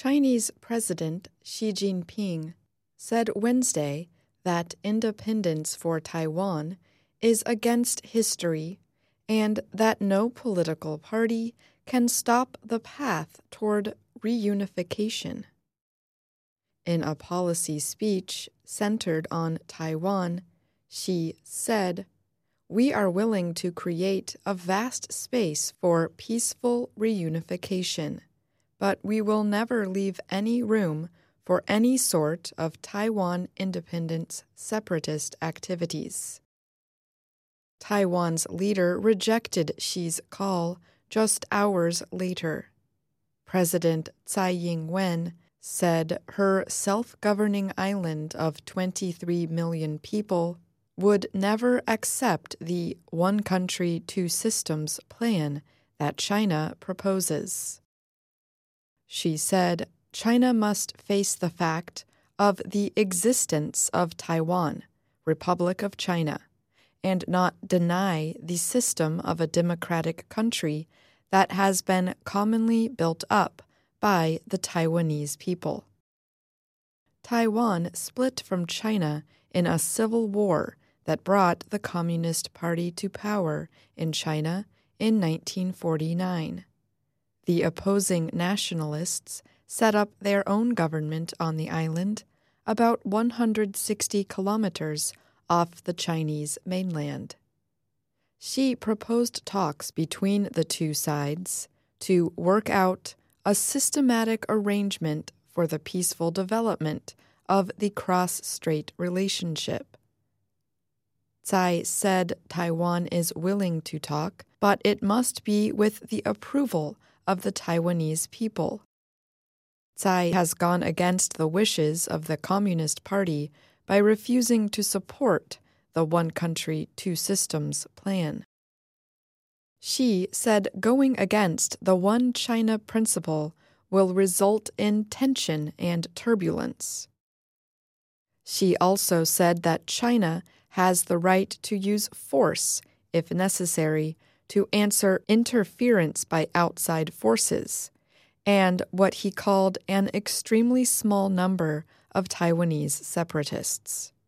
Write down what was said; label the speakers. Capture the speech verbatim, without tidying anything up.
Speaker 1: Chinese President Xi Jinping said Wednesday that independence for Taiwan is against history and that no political party can stop the path toward reunification. In a policy speech centered on Taiwan, Xi said, "We are willing to create a vast space for peaceful reunification, but we will never leave any room for any sort of Taiwan independence separatist activities." Taiwan's leader rejected Xi's call just hours later. President Tsai Ing-wen said her self-governing island of twenty-three million people would never accept the one country, two systems plan that China proposes. She said China must face the fact of the existence of Taiwan, Republic of China, and not deny the system of a democratic country that has been commonly built up by the Taiwanese people. Taiwan split from China in a civil war that brought the Communist Party to power in China in nineteen forty-nine. The opposing nationalists set up their own government on the island, about one hundred sixty kilometers off the Chinese mainland. Xi proposed talks between the two sides to work out a systematic arrangement for the peaceful development of the cross-strait relationship. Tsai said Taiwan is willing to talk, but it must be with the approval of the Taiwanese people. Tsai has gone against the wishes of the Communist Party by refusing to support the one country, two systems plan. Xi said going against the one China principle will result in tension and turbulence. Xi also said that China has the right to use force, if necessary, to answer interference by outside forces, and what he called an extremely small number of Taiwanese separatists.